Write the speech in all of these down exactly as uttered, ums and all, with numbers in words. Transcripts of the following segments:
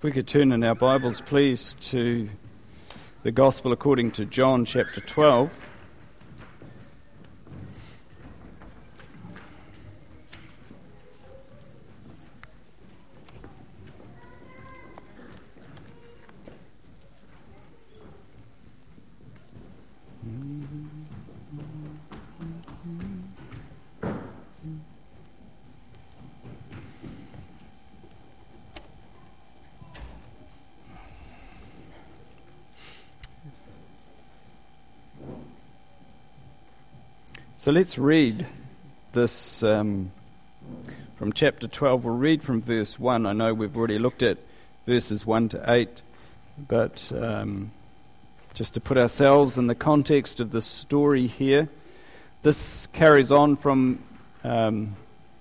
If we could turn in our Bibles, please, to the Gospel according to John, chapter twelve. So let's read this um, from chapter twelve. We'll read from verse one. I know we've already looked at verses one to eight, but um, just to put ourselves in the context of the story here, this carries on from um,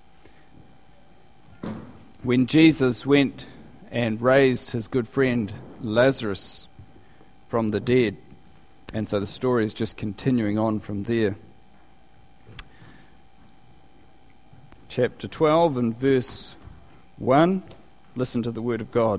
when Jesus went and raised his good friend Lazarus from the dead. And so the story is just continuing on from there. Chapter twelve and verse one, listen to the word of God.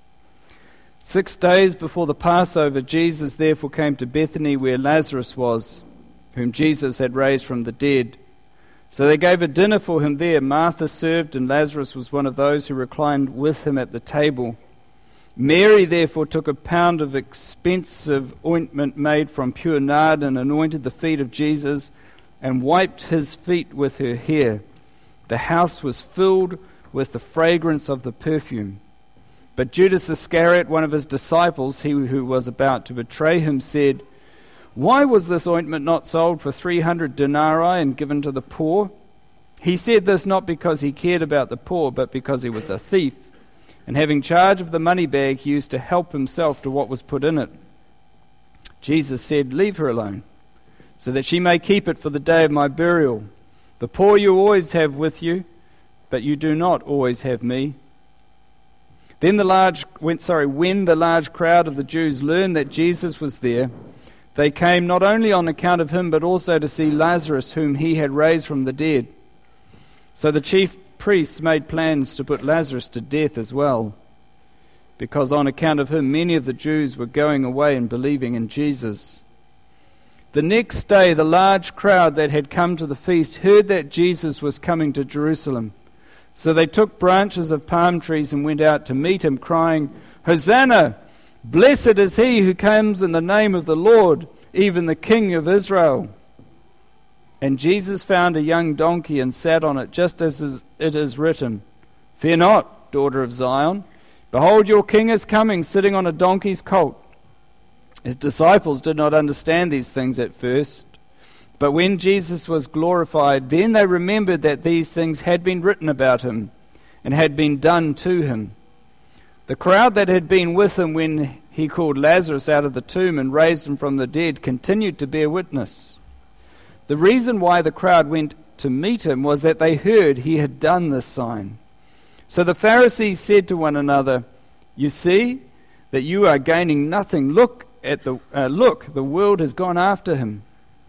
Six days before the Passover, Jesus therefore came to Bethany where Lazarus was, whom Jesus had raised from the dead. So they gave a dinner for him there. Martha served, and Lazarus was one of those who reclined with him at the table. Mary therefore took a pound of expensive ointment made from pure nard and anointed the feet of Jesus and wiped his feet with her hair. The house was filled with the fragrance of the perfume. But Judas Iscariot, one of his disciples, he who was about to betray him, said, "Why was this ointment not sold for three hundred denarii and given to the poor?" He said this not because he cared about the poor, but because he was a thief, and having charge of the money bag, he used to help himself to what was put in it. Jesus said, "Leave her alone, so that she may keep it for the day of my burial. The poor you always have with you, but you do not always have me." Then the large, when, sorry, when the large crowd of the Jews learned that Jesus was there, they came not only on account of him, but also to see Lazarus, whom he had raised from the dead. So the chief priests made plans to put Lazarus to death as well, because on account of him many of the Jews were going away and believing in Jesus. The next day, the large crowd that had come to the feast heard that Jesus was coming to Jerusalem. So they took branches of palm trees and went out to meet him, crying, "Hosanna! Blessed is he who comes in the name of the Lord, even the King of Israel." And Jesus found a young donkey and sat on it, just as it is written, "Fear not, daughter of Zion. Behold, your king is coming, sitting on a donkey's colt." His disciples did not understand these things at first, but when Jesus was glorified, then they remembered that these things had been written about him and had been done to him. The crowd that had been with him when he called Lazarus out of the tomb and raised him from the dead continued to bear witness. The reason why the crowd went to meet him was that they heard he had done this sign. So the Pharisees said to one another, "You see that you are gaining nothing. Look at the uh, look, the world has gone after him."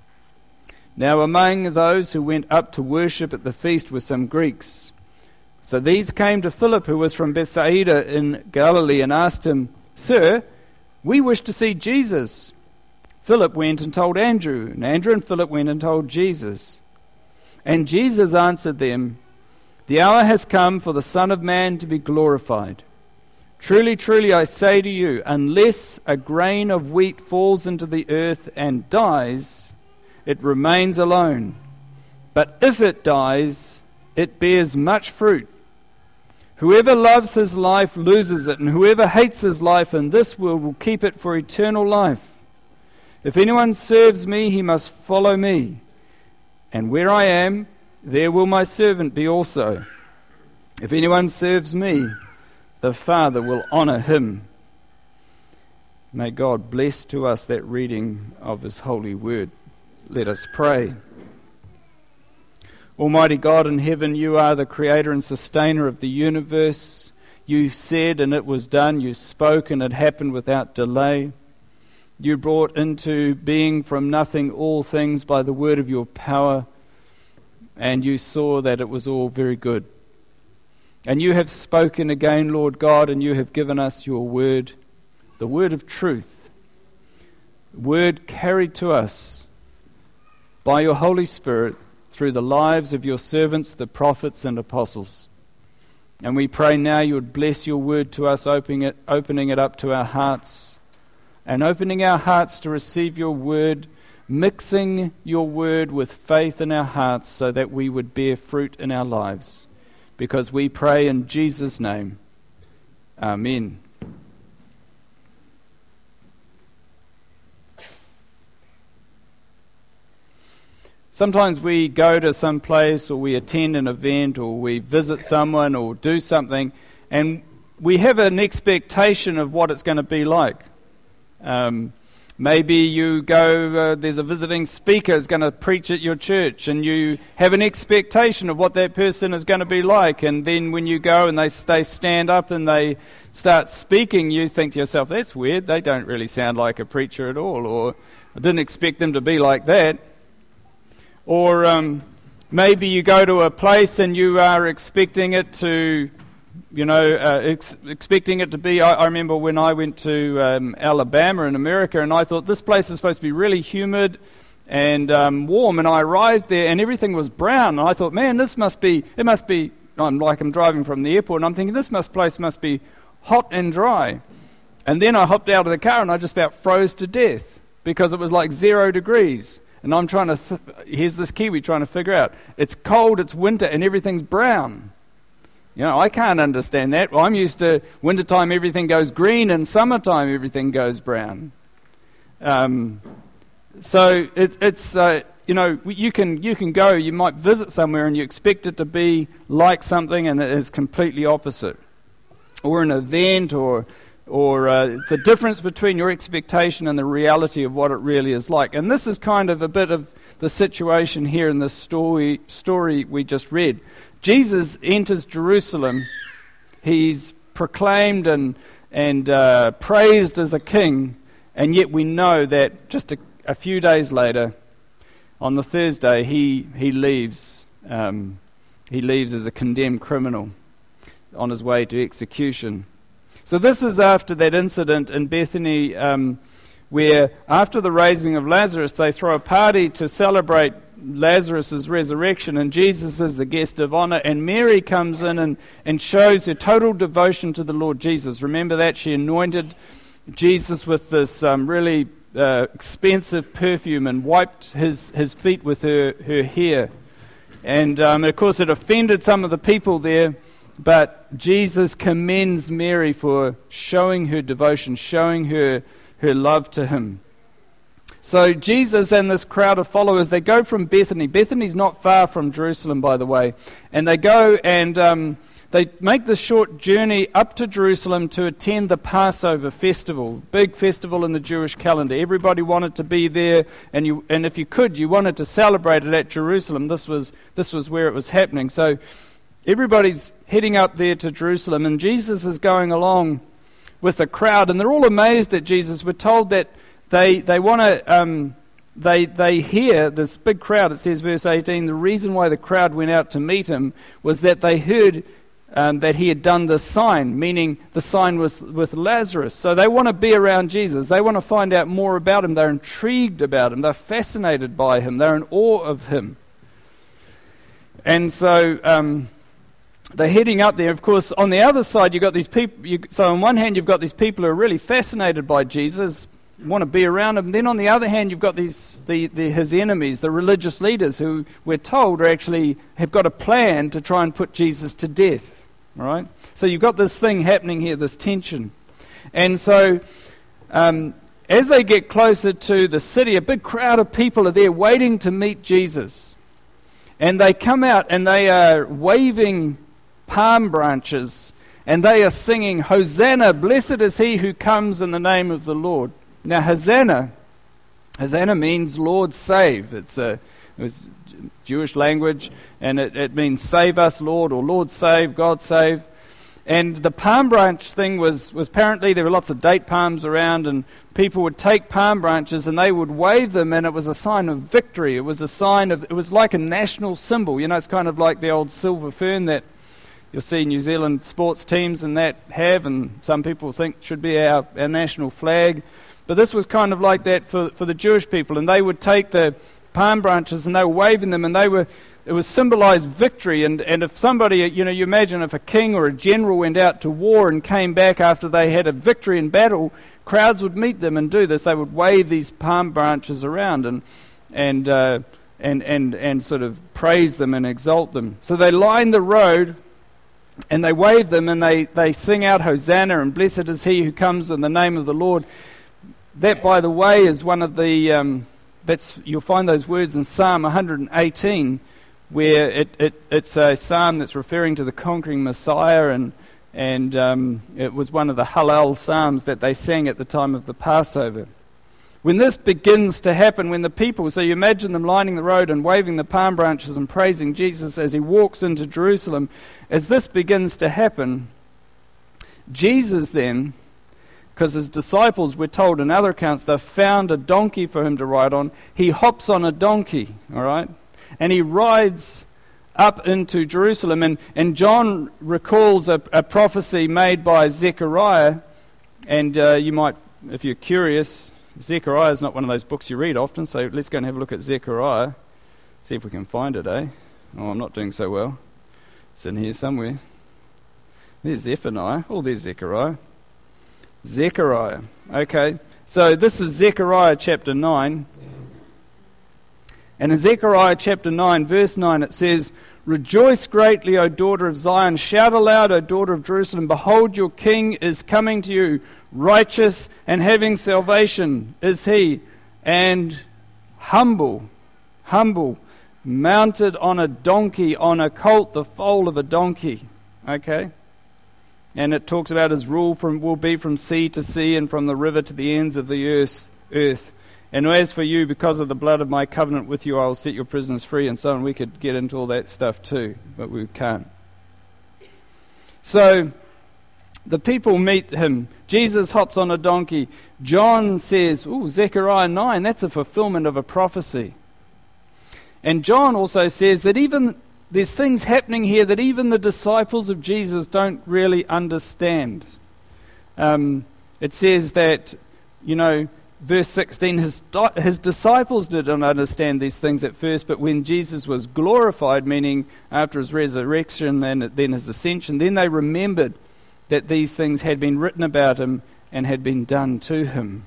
Now among those who went up to worship at the feast were some Greeks. So these came to Philip, who was from Bethsaida in Galilee, and asked him, "Sir, we wish to see Jesus." Philip went and told Andrew, and Andrew and Philip went and told Jesus. And Jesus answered them, "The hour has come for the Son of Man to be glorified. Truly, truly, I say to you, unless a grain of wheat falls into the earth and dies, it remains alone. But if it dies, it bears much fruit. Whoever loves his life loses it, and whoever hates his life in this world will keep it for eternal life. If anyone serves me, he must follow me. And where I am, there will my servant be also. If anyone serves me, the Father will honor him." May God bless to us that reading of his holy word. Let us pray. Almighty God in heaven, you are the creator and sustainer of the universe. You said and it was done. You spoke and it happened without delay. You brought into being from nothing all things by the word of your power, and you saw that it was all very good. And you have spoken again, Lord God, and you have given us your word, the word of truth, word carried to us by your Holy Spirit through the lives of your servants, the prophets and apostles. And we pray now you would bless your word to us, opening it, opening it up to our hearts, and opening our hearts to receive your word, mixing your word with faith in our hearts so that we would bear fruit in our lives. Because we pray in Jesus' name. Amen. Sometimes we go to some place, or we attend an event, or we visit someone, or do something, and we have an expectation of what it's going to be like. Um, maybe you go, uh, there's a visiting speaker who's going to preach at your church, and you have an expectation of what that person is going to be like, and then when you go and they, they stand up and they start speaking, you think to yourself, that's weird, they don't really sound like a preacher at all, or I didn't expect them to be like that. Or um, maybe you go to a place and you are expecting it to, you know, uh, ex- expecting it to be, I, I remember when I went to um, Alabama in America, and I thought this place is supposed to be really humid and um, warm, and I arrived there and everything was brown, and I thought, man, this must be, it must be, I'm like I'm driving from the airport, and I'm thinking this must place must be hot and dry. And then I hopped out of the car and I just about froze to death because it was like zero degrees. And I'm trying to, th- here's this Kiwi trying to figure out, it's cold, it's winter, and everything's brown. You know, I can't understand that. Well, I'm used to wintertime everything goes green, and summertime everything goes brown. Um, so it, it's, uh, you know, you can you can go, you might visit somewhere, and you expect it to be like something, and it is completely opposite. Or an event, or... or uh, the difference between your expectation and the reality of what it really is like. And this is kind of a bit of the situation here in this story story we just read. Jesus enters Jerusalem. He's proclaimed and, and uh, praised as a king, and yet we know that just a, a few days later, on the Thursday, he, he leaves. Um, he leaves as a condemned criminal on his way to execution. So this is after that incident in Bethany um, where after the raising of Lazarus, they throw a party to celebrate Lazarus' resurrection, and Jesus is the guest of honor, and Mary comes in and, and shows her total devotion to the Lord Jesus. Remember that? She anointed Jesus with this um, really uh, expensive perfume and wiped his, his feet with her, her hair. And um, of course it offended some of the people there, but Jesus commends Mary for showing her devotion, showing her her love to him. So Jesus and this crowd of followers, they go from Bethany. Bethany's not far from Jerusalem, by the way. And they go and um, they make this short journey up to Jerusalem to attend the Passover festival, big festival in the Jewish calendar. Everybody wanted to be there, and you and if you could, you wanted to celebrate it at Jerusalem. This was this was where it was happening. So everybody's heading up there to Jerusalem, and Jesus is going along with the crowd, and they're all amazed at Jesus. We're told that they they want to um, they they hear this big crowd. It says, verse eighteen, the reason why the crowd went out to meet him was that they heard um, that he had done this sign, meaning the sign was with Lazarus. So they want to be around Jesus. They want to find out more about him. They're intrigued about him. They're fascinated by him. They're in awe of him. And so Um, they're heading up there. Of course, on the other side, you've got these people. You, so on one hand, you've got these people who are really fascinated by Jesus, want to be around him. Then on the other hand, you've got these the, the his enemies, the religious leaders, who we're told are actually have got a plan to try and put Jesus to death. All right. So you've got this thing happening here, this tension, and so um, as they get closer to the city, a big crowd of people are there waiting to meet Jesus, and they come out and they are waving palm branches, and they are singing, Hosanna, blessed is he who comes in the name of the Lord. Now, Hosanna, Hosanna means Lord save. It's a it was Jewish language, and it, it means save us, Lord, or Lord save, God save. And the palm branch thing was, was apparently there were lots of date palms around, and people would take palm branches and they would wave them, and it was a sign of victory. It was a sign of, it was like a national symbol. You know, it's kind of like the old silver fern that you'll see New Zealand sports teams and that have, and some people think should be our, our national flag. But this was kind of like that for, for the Jewish people, and they would take the palm branches and they were waving them, and they were it was symbolized victory. And, and if somebody, you know, you imagine if a king or a general went out to war and came back after they had a victory in battle, crowds would meet them and do this. They would wave these palm branches around and and uh, and and and sort of praise them and exalt them. So they line the road and they wave them, and they, they sing out Hosanna, and blessed is he who comes in the name of the Lord. That, by the way, is one of the um, that's you'll find those words in Psalm one hundred eighteen, where it, it it's a psalm that's referring to the conquering Messiah, and and um, it was one of the Hallel psalms that they sang at the time of the Passover. When this begins to happen, when the people, so you imagine them lining the road and waving the palm branches and praising Jesus as he walks into Jerusalem, as this begins to happen, Jesus then, because his disciples, we're told in other accounts, they've found a donkey for him to ride on. He hops on a donkey, all right, and he rides up into Jerusalem. And, and John recalls a, a prophecy made by Zechariah, and uh, you might, if you're curious, Zechariah is not one of those books you read often, so let's go and have a look at Zechariah, see if we can find it, eh? Oh, I'm not doing so well. It's in here somewhere. There's Zephaniah. Oh, there's Zechariah. Zechariah. Okay, so this is Zechariah chapter nine. And in Zechariah chapter nine, verse nine, it says, "Rejoice greatly, O daughter of Zion. Shout aloud, O daughter of Jerusalem. Behold, your king is coming to you. Righteous and having salvation is he, and humble, humble, mounted on a donkey, on a colt, the foal of a donkey." Okay? And it talks about his rule from will be from sea to sea and from the river to the ends of the earth. earth. "And as for you, because of the blood of my covenant with you, I will set your prisoners free," and so on. We could get into all that stuff too, but we can't. So the people meet him. Jesus hops on a donkey. John says, ooh, Zechariah nine, that's a fulfillment of a prophecy. And John also says that even there's things happening here that even the disciples of Jesus don't really understand. Um, it says that, you know, verse sixteen, his, his disciples didn't understand these things at first, but when Jesus was glorified, meaning after his resurrection and then his ascension, then they remembered that these things had been written about him and had been done to him.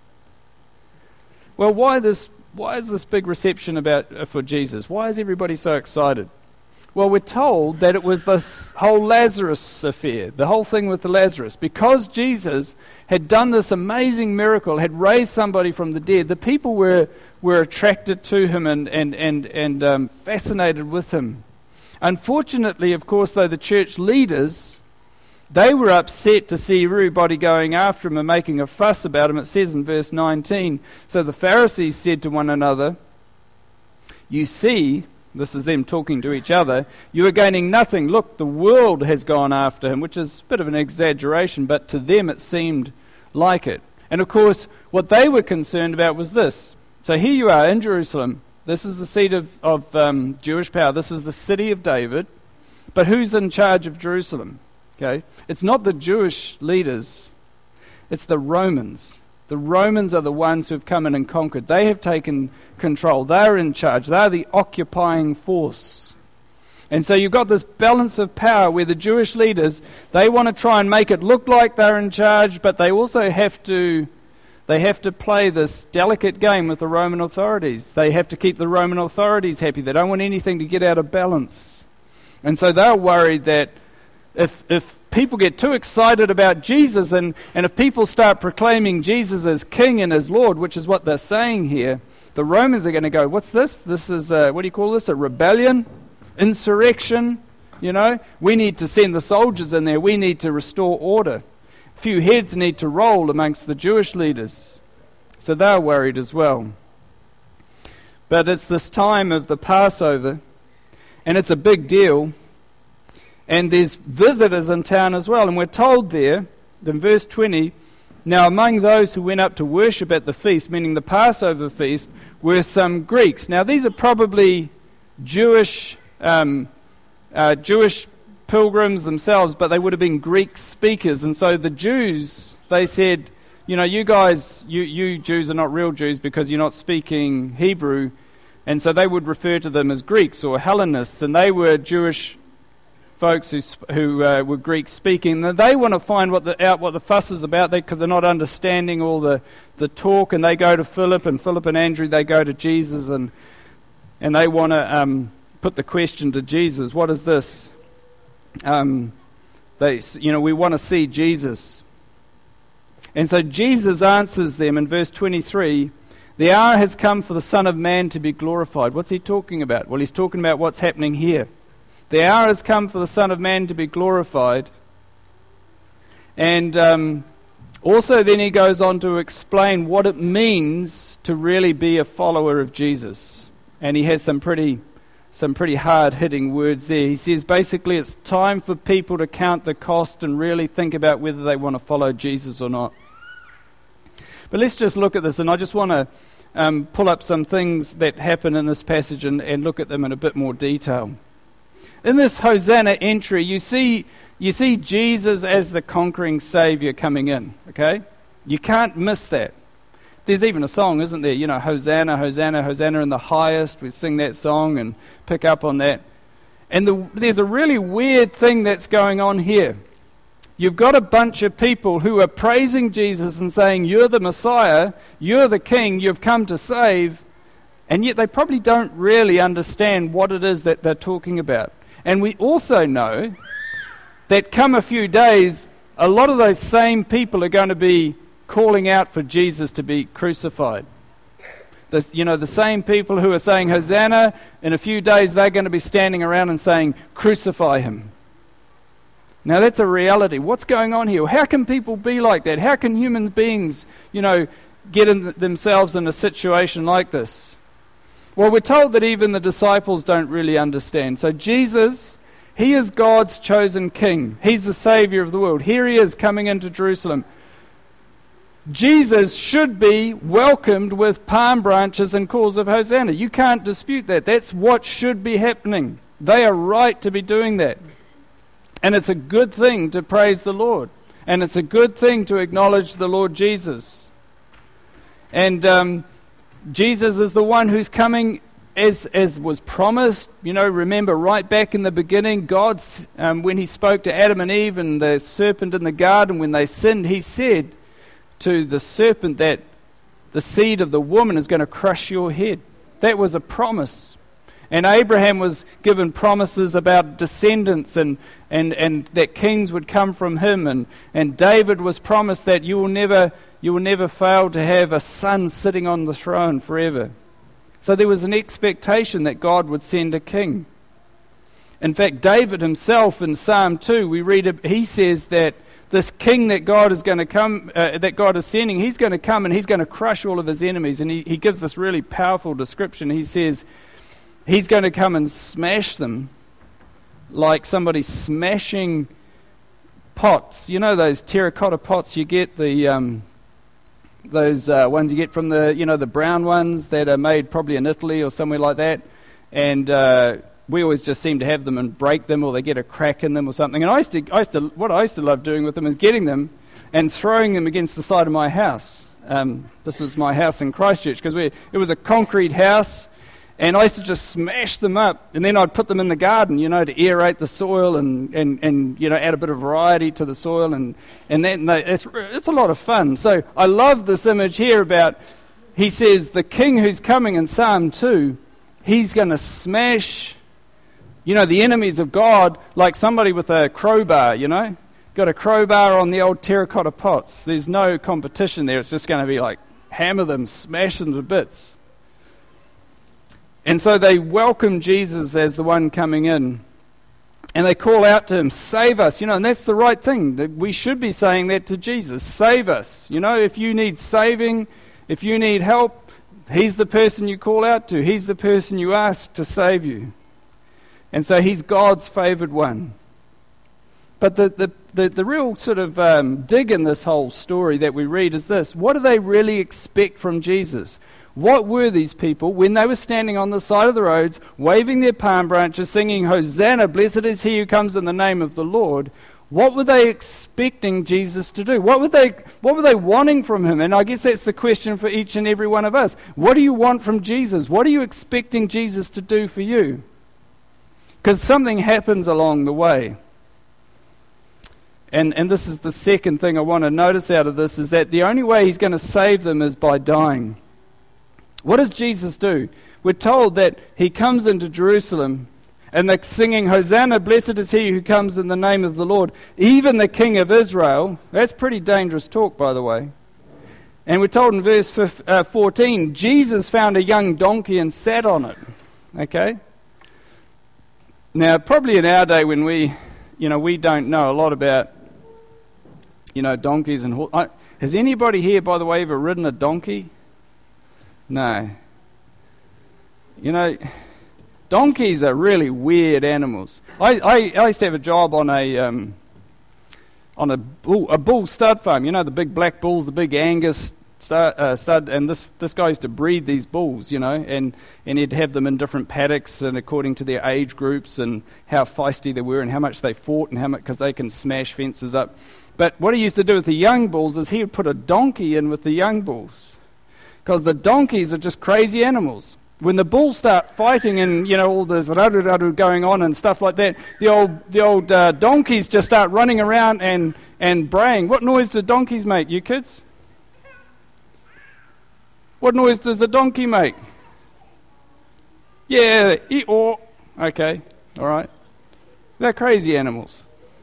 Well, why this? Why is this big reception about uh, for Jesus? Why is everybody so excited? Well, we're told that it was this whole Lazarus affair, the whole thing with the Lazarus. Because Jesus had done this amazing miracle, had raised somebody from the dead, the people were were attracted to him and and and and um, fascinated with him. Unfortunately, of course, though, the church leaders, they were upset to see everybody going after him and making a fuss about him. It says in verse nineteen, "So the Pharisees said to one another, 'You see,'" this is them talking to each other, "'you are gaining nothing. Look, the world has gone after him,'" which is a bit of an exaggeration, but to them it seemed like it. And of course, what they were concerned about was this. So here you are in Jerusalem. This is the seat of, of um, Jewish power. This is the city of David. But who's in charge of Jerusalem? Okay, it's not the Jewish leaders, it's the Romans. The Romans are the ones who have come in and conquered. They have taken control. They're in charge. They're the occupying force. And so you've got this balance of power where the Jewish leaders, they want to try and make it look like they're in charge, but they also have to they have to play this delicate game with the Roman authorities. They have to keep the Roman authorities happy. They don't want anything to get out of balance. And so they're worried that If if people get too excited about Jesus, and, and if people start proclaiming Jesus as King and as Lord, which is what they're saying here, the Romans are going to go, what's this? This is, a, what do you call this, a rebellion? Insurrection? You know, we need to send the soldiers in there. We need to restore order. A few heads need to roll amongst the Jewish leaders. So they're worried as well. But it's this time of the Passover, and it's a big deal. And there's visitors in town as well. And we're told there, in verse twenty, "Now among those who went up to worship at the feast," meaning the Passover feast, "were some Greeks." Now these are probably Jewish um, uh, Jewish pilgrims themselves, but they would have been Greek speakers. And so the Jews, they said, you know, you guys, you, you Jews are not real Jews because you're not speaking Hebrew. And so they would refer to them as Greeks or Hellenists, and they were Jewish folks who who uh, were Greek speaking. And they want to find what the, out what the fuss is about because they're not understanding all the, the talk, and they go to Philip, and Philip and Andrew, they go to Jesus, and and they want to um, put the question to Jesus, what is this? Um, they, you know, we want to see Jesus. And so Jesus answers them in verse twenty-three, the hour has come for the Son of Man to be glorified. What's he talking about? Well, he's talking about what's happening here. The hour has come for the Son of Man to be glorified. And um, also then he goes on to explain what it means to really be a follower of Jesus. And he has some pretty some pretty hard-hitting words there. He says basically it's time for people to count the cost and really think about whether they want to follow Jesus or not. But let's just look at this, and I just want to um, pull up some things that happen in this passage and, and look at them in a bit more detail. In this Hosanna entry, you see you see Jesus as the conquering Saviour coming in, okay? You can't miss that. There's even a song, isn't there? You know, Hosanna, Hosanna, Hosanna in the highest. We sing that song and pick up on that. And the, there's a really weird thing that's going on here. You've got a bunch of people who are praising Jesus and saying, you're the Messiah, you're the King, you've come to save, and yet they probably don't really understand what it is that they're talking about. And we also know that come a few days, a lot of those same people are going to be calling out for Jesus to be crucified. The, you know, the same people who are saying Hosanna, in a few days they're going to be standing around and saying, crucify him. Now that's a reality. What's going on here? How can people be like that? How can human beings, you know, get in th- themselves in a situation like this? Well, we're told that even the disciples don't really understand. So Jesus, he is God's chosen king. He's the Saviour of the world. Here he is coming into Jerusalem. Jesus should be welcomed with palm branches and calls of Hosanna. You can't dispute that. That's what should be happening. They are right to be doing that. And it's a good thing to praise the Lord. And it's a good thing to acknowledge the Lord Jesus. And um, Jesus is the one who's coming as as was promised. You know, remember right back in the beginning, God, um, when he spoke to Adam and Eve and the serpent in the garden, when they sinned, he said to the serpent that the seed of the woman is going to crush your head. That was a promise. And Abraham was given promises about descendants and, and, and that kings would come from him. And, and David was promised that you will never you will never fail to have a son sitting on the throne forever. So there was an expectation that God would send a king. In fact, David himself in Psalm two, we read, he says that this king that God is going to come, uh, that God is sending, he's going to come and he's going to crush all of his enemies. And he, he gives this really powerful description. He says, he's going to come and smash them like somebody smashing pots. You know those terracotta pots you get, the um, those uh, ones you get from the, you know, the brown ones that are made probably in Italy or somewhere like that. And uh, we always just seem to have them and break them, or they get a crack in them or something. And I used to, I used to, what I used to love doing with them is getting them and throwing them against the side of my house. Um, this was my house in Christchurch because we it was a concrete house. And I used to just smash them up, and then I'd put them in the garden, you know, to aerate the soil and, and, and you know, add a bit of variety to the soil, and and then they, it's it's a lot of fun. So I love this image here about, he says, the king who's coming in Psalm two, he's going to smash, you know, the enemies of God like somebody with a crowbar, you know, got a crowbar on the old terracotta pots. There's no competition there. It's just going to be like hammer them, smash them to bits. And so they welcome Jesus as the one coming in. And they call out to him, save us. You know, and that's the right thing. We should be saying that to Jesus. Save us. You know, if you need saving, if you need help, he's the person you call out to. He's the person you ask to save you. And so he's God's favoured one. But the, the, the, the real sort of um, dig in this whole story that we read is this. What do they really expect from Jesus? What were these people when they were standing on the side of the roads, waving their palm branches, singing, Hosanna, blessed is he who comes in the name of the Lord? What were they expecting Jesus to do? What were they what were they wanting from him? And I guess that's the question for each and every one of us. What do you want from Jesus? What are you expecting Jesus to do for you? Because something happens along the way. And and this is the second thing I want to notice out of this, is that the only way he's going to save them is by dying. What does Jesus do? We're told that he comes into Jerusalem and they're singing, Hosanna, blessed is he who comes in the name of the Lord, even the King of Israel. That's pretty dangerous talk, by the way. And we're told in verse fourteen, Jesus found a young donkey and sat on it. Okay? Now, probably in our day when we, you know, we don't know a lot about, you know, donkeys and horses. Has anybody here, by the way, ever ridden a donkey? No. You know, donkeys are really weird animals. I, I, I used to have a job on a um, on a bull, a bull stud farm. You know, the big black bulls, the big Angus stud, uh, stud and this this guy used to breed these bulls, you know, and, and he'd have them in different paddocks and according to their age groups and how feisty they were and how much they fought and how much, because they can smash fences up. But what he used to do with the young bulls is he would put a donkey in with the young bulls. Because the donkeys are just crazy animals. When the bulls start fighting and, you know, all this radu-radu going on and stuff like that, the old the old uh, donkeys just start running around and, and braying. What noise do donkeys make, you kids? What noise does a donkey make? Yeah, e-aw. Okay, all right. They're crazy animals.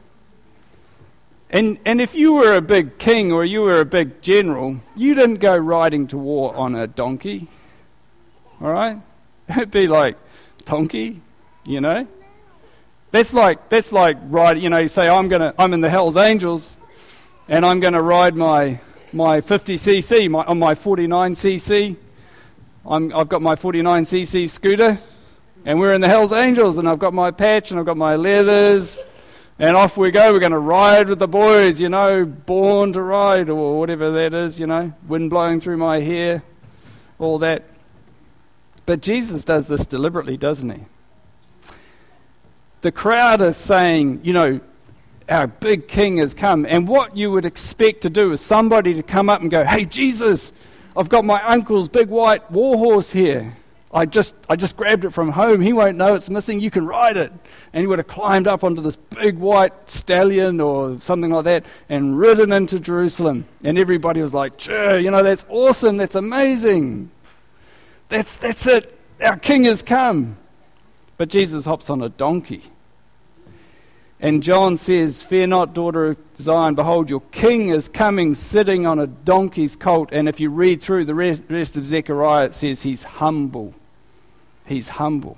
And and if you were a big king or you were a big general, you didn't go riding to war on a donkey. All right? It'd be like, donkey, you know? That's like that's like ride, you know, you say I'm gonna I'm in the Hells Angels and I'm gonna ride my my fifty c c, my on my forty-nine c c. I'm I've got my forty-nine c c scooter and we're in the Hells Angels and I've got my patch and I've got my leathers. And off we go, we're going to ride with the boys, you know, born to ride, or whatever that is, you know, wind blowing through my hair, all that. But Jesus does this deliberately, doesn't he? The crowd is saying, you know, our big king has come. And what you would expect to do is somebody to come up and go, hey, Jesus, I've got my uncle's big white war horse here. I just I just grabbed it from home. He won't know it's missing. You can ride it. And he would have climbed up onto this big white stallion or something like that and ridden into Jerusalem. And everybody was like, sure, you know, that's awesome. That's amazing. That's that's it. Our king has come. But Jesus hops on a donkey. And John says, fear not, daughter of Zion, behold, your king is coming sitting on a donkey's colt. And if you read through the rest, rest of Zechariah, it says he's humble. He's humble.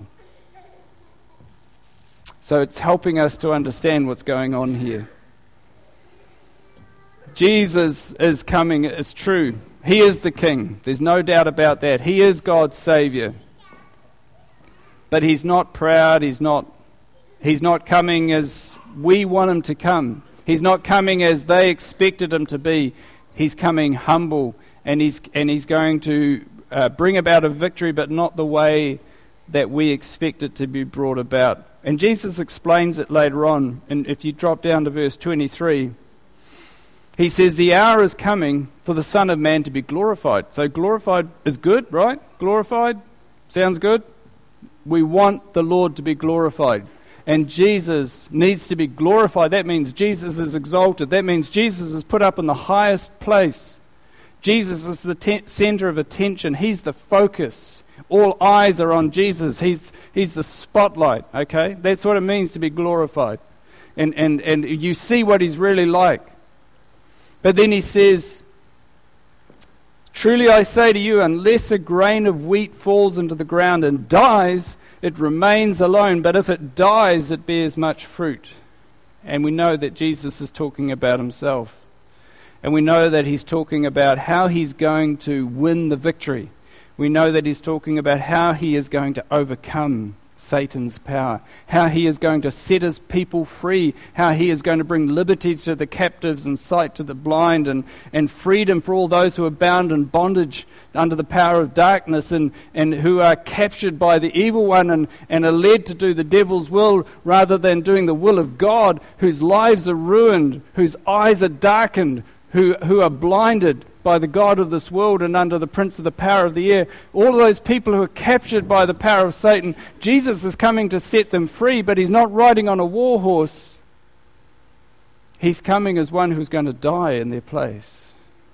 So it's helping us to understand what's going on here. Jesus is coming, it's true. He is the king. There's no doubt about that. He is God's Savior. But he's not proud, he's not He's not coming as we want him to come. He's not coming as they expected him to be. He's coming humble, and he's and he's going to uh, bring about a victory, but not the way that we expect it to be brought about. And Jesus explains it later on. And if you drop down to verse twenty-three, he says, the hour is coming for the Son of Man to be glorified. So glorified is good, right? Glorified? Sounds good? We want the Lord to be glorified. And Jesus needs to be glorified. That means Jesus is exalted. That means Jesus is put up in the highest place. Jesus is the te- center of attention. He's the focus. All eyes are on Jesus. He's he's the spotlight, okay? That's what it means to be glorified. And, and, and you see what he's really like. But then he says, truly I say to you, unless a grain of wheat falls into the ground and dies, it remains alone, but if it dies, it bears much fruit. And we know that Jesus is talking about himself. And we know that he's talking about how he's going to win the victory. We know that he's talking about how he is going to overcome Satan's power, how he is going to set his people free, how he is going to bring liberty to the captives and sight to the blind, and, and freedom for all those who are bound in bondage under the power of darkness, and, and who are captured by the evil one and, and are led to do the devil's will rather than doing the will of God, whose lives are ruined, whose eyes are darkened, who, who are blinded by the God of this world and under the prince of the power of the air. All of those people who are captured by the power of Satan, Jesus is coming to set them free, but he's not riding on a war horse. He's coming as one who's going to die in their place.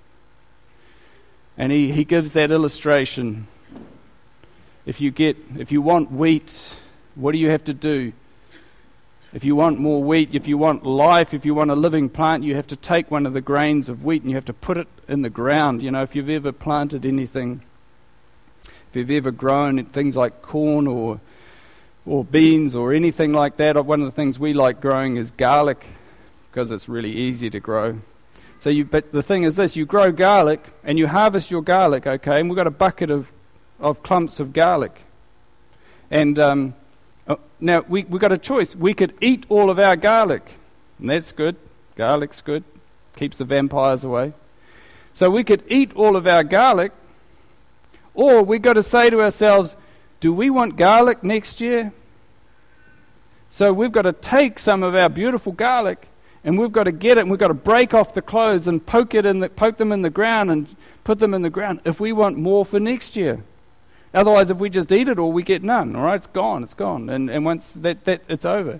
And he, he gives that illustration. If you get, if you want wheat, what do you have to do? If you want more wheat, if you want life, if you want a living plant, you have to take one of the grains of wheat and you have to put it in the ground. You know, if you've ever planted anything, if you've ever grown things like corn or or beans or anything like that, one of the things we like growing is garlic because it's really easy to grow. So, you, but the thing is this, you grow garlic and you harvest your garlic, okay, and we've got a bucket of, of clumps of garlic. And um, uh, now we, we've got a choice. We could eat all of our garlic, and that's good. Garlic's good. Keeps the vampires away. So we could eat all of our garlic, or we've got to say to ourselves, do we want garlic next year? So we've got to take some of our beautiful garlic, and we've got to get it, and we've got to break off the clothes and poke it in the, poke them in the ground and put them in the ground if we want more for next year. Otherwise, if we just eat it all, we get none. All right, it's gone, it's gone, and and once that that it's over.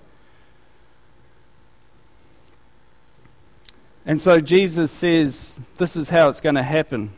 And so Jesus says, this is how it's going to happen.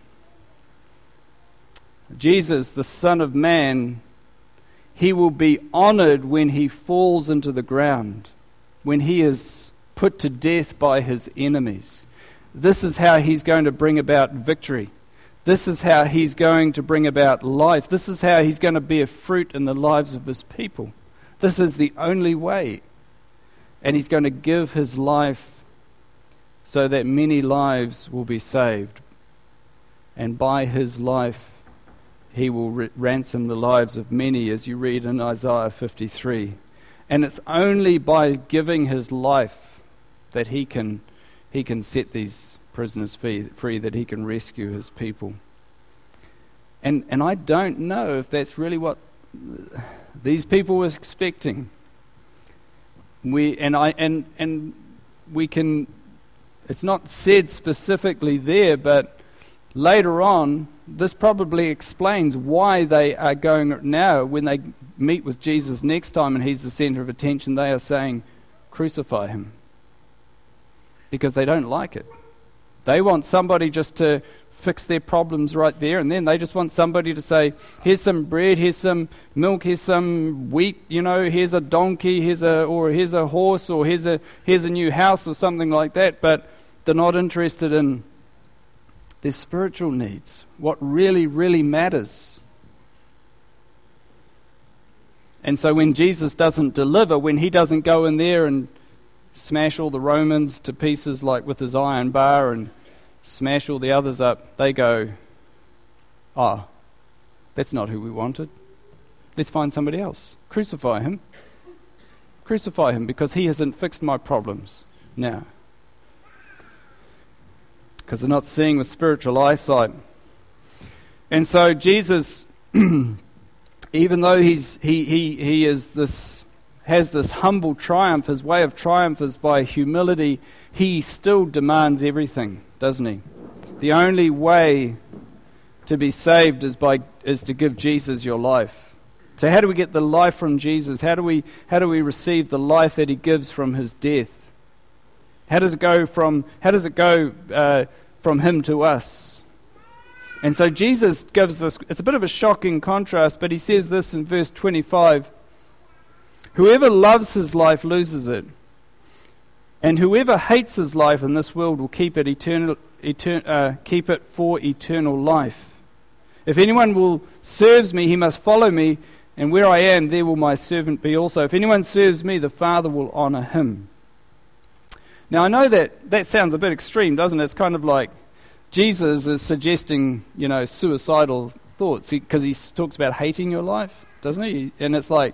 Jesus, the Son of Man, he will be honored when he falls into the ground, when he is put to death by his enemies. This is how he's going to bring about victory. This is how he's going to bring about life. This is how he's going to bear fruit in the lives of his people. This is the only way. And he's going to give his life so that many lives will be saved. And by his life, he will r- ransom the lives of many, as you read in Isaiah fifty-three. And it's only by giving his life that he can he can set these prisoners free, free, that he can rescue his people. And and I don't know if that's really what these people were expecting. We and I and and we can. It's not said specifically there, but later on, this probably explains why they are going now, when they meet with Jesus next time and he's the center of attention, they are saying, crucify him. Because they don't like it. They want somebody just to fix their problems right there, and then they just want somebody to say, here's some bread, here's some milk, here's some wheat, you know, here's a donkey, here's a or here's a horse, or here's a here's a new house, or something like that. But they're not interested in their spiritual needs, what really, really matters. And so when Jesus doesn't deliver, when he doesn't go in there and smash all the Romans to pieces like with his iron bar and smash all the others up, they go, oh, that's not who we wanted. Let's find somebody else. Crucify him. Crucify him, because he hasn't fixed my problems now. Because they're not seeing with spiritual eyesight. And so Jesus, even though he's he he he is this has this humble triumph, his way of triumph is by humility, he still demands everything, doesn't he? The only way to be saved is by is to give Jesus your life. So how do we get the life from Jesus? How do we how do we receive the life that he gives from his death? How does it go from how does it go uh, from him to us? And so Jesus gives us, it's a bit of a shocking contrast, but he says this in verse twenty-five. Whoever loves his life loses it, and whoever hates his life in this world will keep it eternal, etern, uh, keep it for eternal life. If anyone will serves me, he must follow me, and where I am, there will my servant be also. If anyone serves me, the Father will honor him. Now, I know that that sounds a bit extreme, doesn't it? It's kind of like Jesus is suggesting, you know, suicidal thoughts, because he, he talks about hating your life, doesn't he? And it's like,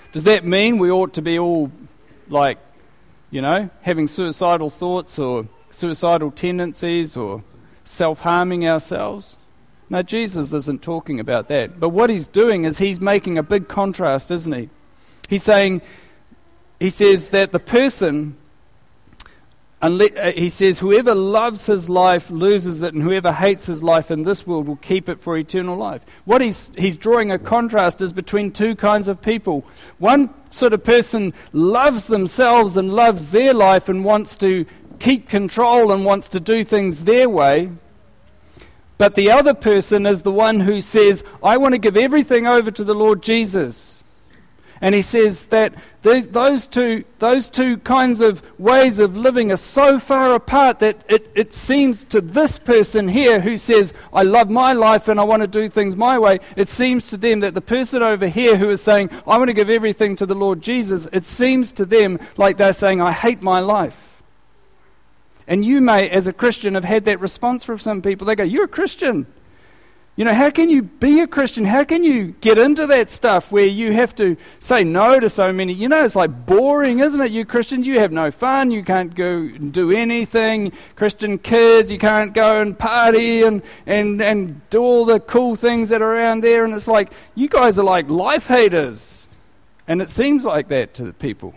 Does that mean we ought to be all, like, you know, having suicidal thoughts or suicidal tendencies or self-harming ourselves? No, Jesus isn't talking about that. But what he's doing is he's making a big contrast, isn't he? He's saying, he says that the person, unless, uh, he says, whoever loves his life loses it, and whoever hates his life in this world will keep it for eternal life. What he's he's drawing a contrast is between two kinds of people. One sort of person loves themselves and loves their life and wants to keep control and wants to do things their way. But the other person is the one who says, I want to give everything over to the Lord Jesus. And he says that th- those two those two kinds of ways of living are so far apart that it, it seems to this person here who says, I love my life and I want to do things my way, it seems to them that the person over here who is saying, I want to give everything to the Lord Jesus, it seems to them like they're saying, I hate my life. And you may, as a Christian, have had that response from some people. They go, you're a Christian. You know, how can you be a Christian? How can you get into that stuff where you have to say no to so many? You know, it's like boring, isn't it? You Christians, you have no fun. You can't go and do anything. Christian kids, you can't go and party and, and, and do all the cool things that are around there. And it's like, you guys are like life haters. And it seems like that to the people.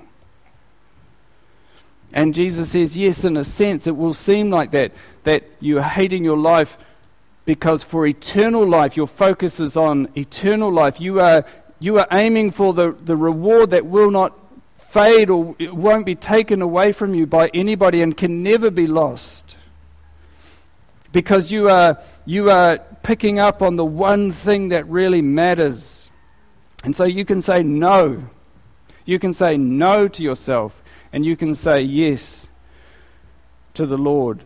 And Jesus says, yes, in a sense, it will seem like that, that you're hating your life because for eternal life, your focus is on eternal life. You are you are aiming for the, the reward that will not fade or it won't be taken away from you by anybody and can never be lost. Because you are you are picking up on the one thing that really matters. And so you can say no. You can say no to yourself. And you can say yes to the Lord.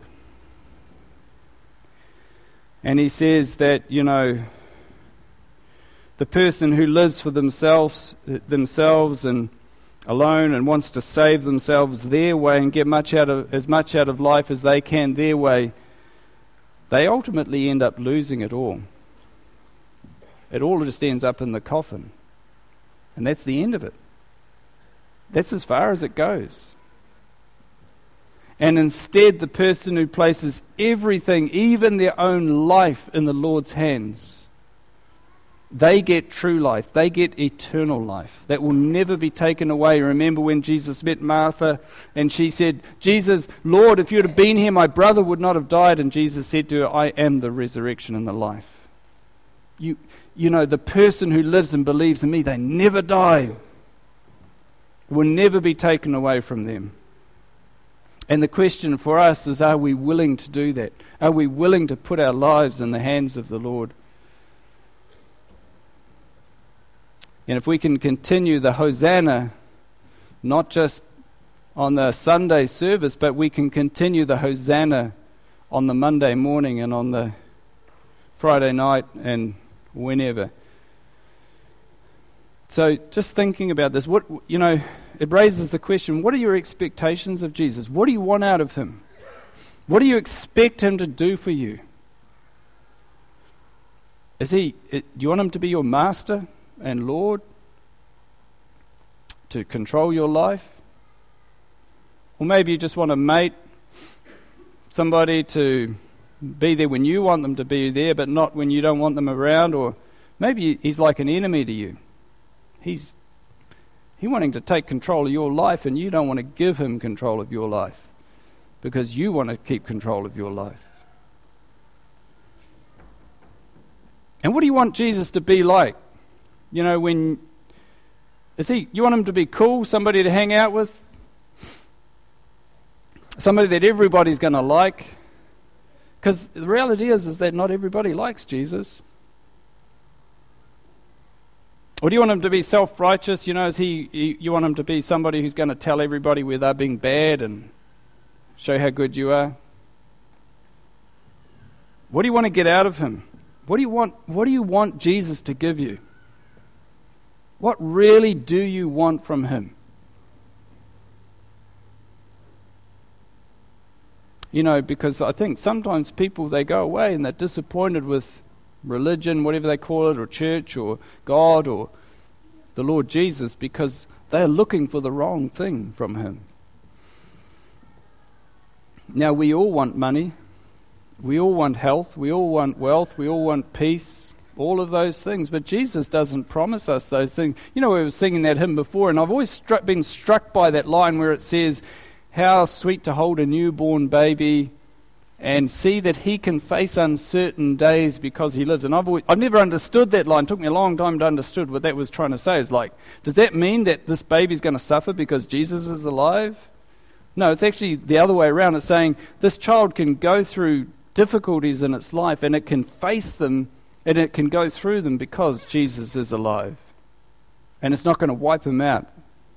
And he says that, you know, the person who lives for themselves, themselves and alone and wants to save themselves their way and get much out of as much out of life as they can their way, they ultimately end up losing it all. It all just ends up in the coffin. And that's the end of it. That's as far as it goes. And instead, the person who places everything, even their own life, in the Lord's hands, they get true life. They get eternal life that will never be taken away. Remember when Jesus met Martha and she said, Jesus, Lord, if you had been here, my brother would not have died. And Jesus said to her, I am the resurrection and the life. You, you know, the person who lives and believes in me, they never die. It will never be taken away from them. And the question for us is, are we willing to do that? Are we willing to put our lives in the hands of the Lord? And if we can continue the Hosanna, not just on the Sunday service, but we can continue the Hosanna on the Monday morning and on the Friday night and whenever. So just thinking about this, what you know, it raises the question, what are your expectations of Jesus? What do you want out of him? What do you expect him to do for you? Is he, do you want him to be your master and Lord? To control your life? Or maybe you just want a mate, somebody to be there when you want them to be there, but not when you don't want them around. Or maybe he's like an enemy to you. He's he wanting to take control of your life, and you don't want to give him control of your life because you want to keep control of your life. And what do you want Jesus to be like? You know, when is he? You want him to be cool, somebody to hang out with, somebody that everybody's going to like? Because the reality is, is that not everybody likes Jesus. Or do you want him to be self-righteous? You know, is he, he, you want him to be somebody who's going to tell everybody where they're being bad and show how good you are? What do you want to get out of him? What do you want, what do you want Jesus to give you? What really do you want from him? You know, because I think sometimes people, they go away and they're disappointed with religion, whatever they call it, or church, or God, or the Lord Jesus because they are looking for the wrong thing from him. Now, we all want money. We all want health. We all want wealth. We all want peace. All of those things. But Jesus doesn't promise us those things. You know, we were singing that hymn before, and I've always struck, been struck by that line where it says, "How sweet to hold a newborn baby and see that he can face uncertain days because he lives." And I've always, I've never understood that line. It took me a long time to understand what that was trying to say. It's like, does that mean that this baby's going to suffer because Jesus is alive? No, it's actually the other way around. It's saying this child can go through difficulties in its life and it can face them and it can go through them because Jesus is alive. And it's not going to wipe him out.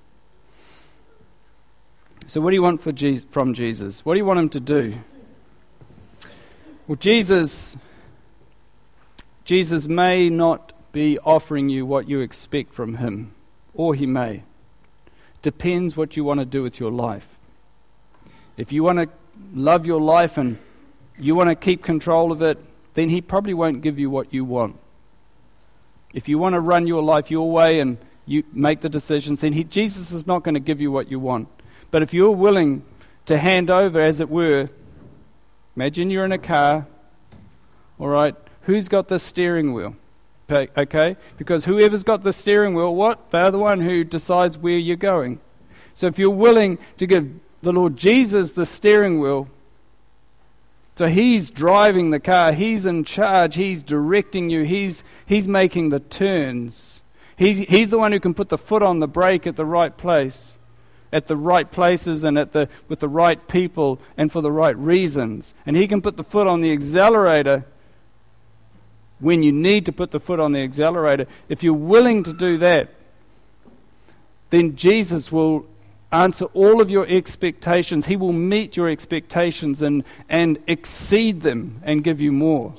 So what do you want for Je- from Jesus? What do you want him to do? Well, Jesus, Jesus may not be offering you what you expect from him, or he may. Depends what you want to do with your life. If you want to love your life and you want to keep control of it, then he probably won't give you what you want. If you want to run your life your way and you make the decisions, then he, Jesus is not going to give you what you want. But if you're willing to hand over, as it were, imagine you're in a car, all right, who's got the steering wheel? Okay? Because whoever's got the steering wheel, what? They're the one who decides where you're going. So if you're willing to give the Lord Jesus the steering wheel, so he's driving the car, he's in charge, he's directing you, he's he's making the turns. He's he's the one who can put the foot on the brake at the right place, at the right places and at the with the right people and for the right reasons. And he can put the foot on the accelerator when you need to put the foot on the accelerator. If you're willing to do that, then Jesus will answer all of your expectations. He will meet your expectations and, and exceed them and give you more.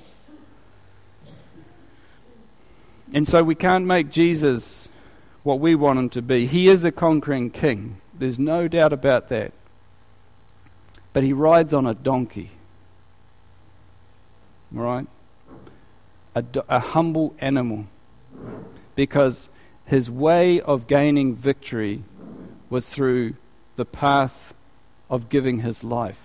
And so we can't make Jesus what we want him to be. He is a conquering king. There's no doubt about that. But he rides on a donkey. All right? A, do- a humble animal. Because his way of gaining victory was through the path of giving his life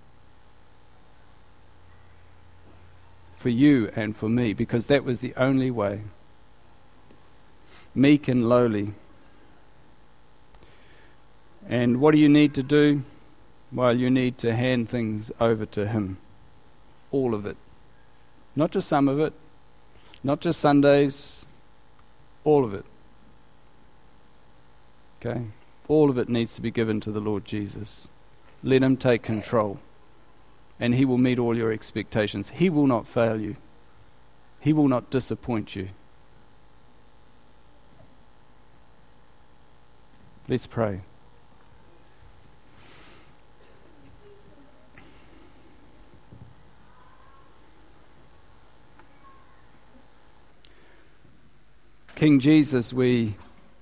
for you and for me, because that was the only way. Meek and lowly. And what do you need to do? Well, you need to hand things over to him. All of it. Not just some of it. Not just Sundays. All of it. Okay? All of it needs to be given to the Lord Jesus. Let him take control. And he will meet all your expectations. He will not fail you. He will not disappoint you. Let's pray. King Jesus, we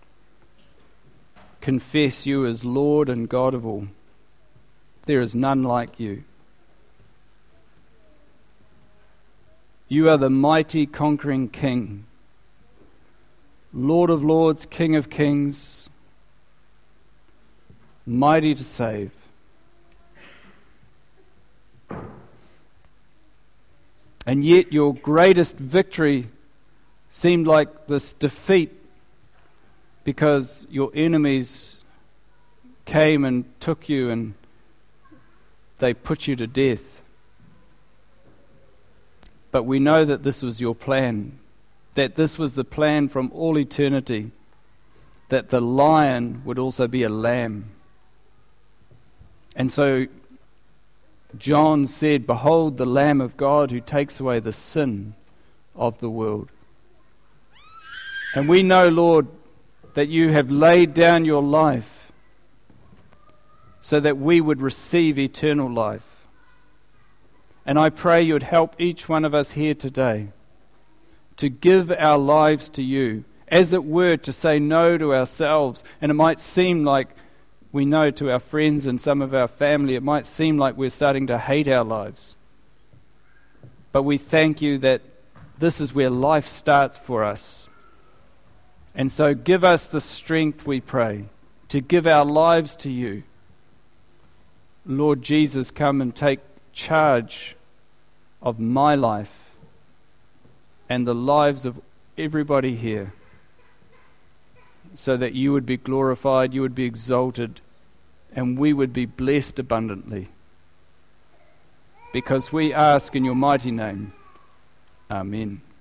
confess you as Lord and God of all. There is none like you. You are the mighty conquering King, Lord of lords, King of kings, mighty to save. And yet your greatest victory seemed like this defeat, because your enemies came and took you and they put you to death. But we know that this was your plan, that this was the plan from all eternity, that the lion would also be a lamb. And so John said, "Behold the Lamb of God who takes away the sin of the world." And we know, Lord, that you have laid down your life so that we would receive eternal life. And I pray you'd help each one of us here today to give our lives to you, as it were, to say no to ourselves. And it might seem like we know to our friends and some of our family, it might seem like we're starting to hate our lives. But we thank you that this is where life starts for us. And so give us the strength, we pray, to give our lives to you. Lord Jesus, come and take charge of my life and the lives of everybody here, so that you would be glorified, you would be exalted, and we would be blessed abundantly. Because we ask in your mighty name. Amen.